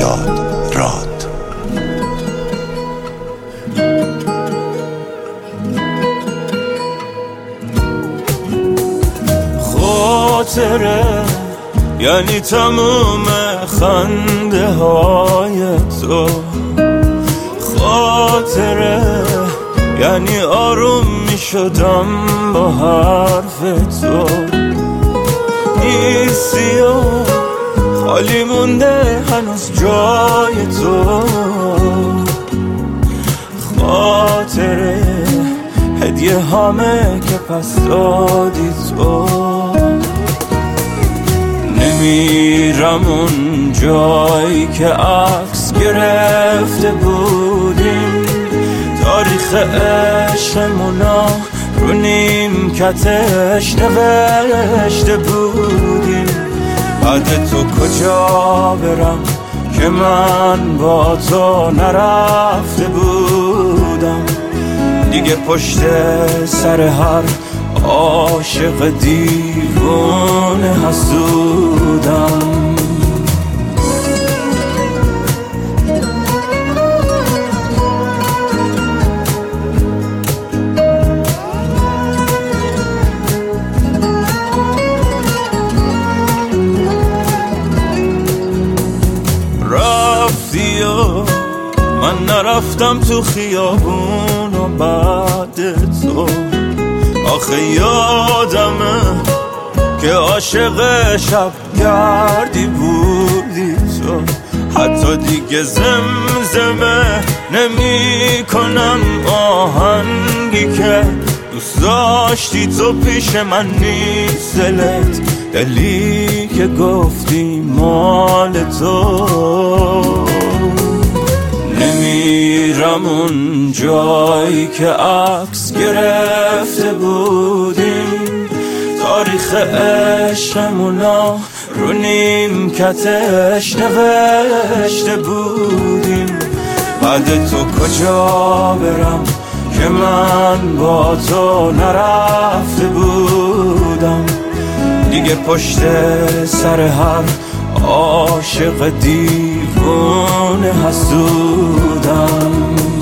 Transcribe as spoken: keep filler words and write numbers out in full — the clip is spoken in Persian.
شادراد راد. خاطره یعنی تموم خنده های تو، خاطره یعنی آروم می شدم با حرف تو. نیستی و خالی مونده هنوز جای تو، خاطره هدیه هامه که پس دادی تو. نمیرم اون جایی که عکس گرفته بودیم، تاریخ عشقمونا رو نیمکتش نوشته بودیم. بعد تو کجا برم که من با تو نرفته بودم، دیگه پشت سر هر عاشق دیوونه حسودم. رفتی و من نرفتم تو خیابون و بعد تو. آخه یادمه که عاشق شب گردی بودی تو. حتی دیگه زمزمه نمی کنم آهنگی که دوست داشتی تو پیش من نیست. دلت دلی که گفتی مال تو. نمیرم اون جایی که عکس گرفته بودیم، تاریخ عشقمونا رو نیمکتش نوشته بودیم. بعد تو کجا برم که من با تو نرفته بودم، دیگه پشت سر هر عاشق دیوونه حسودم.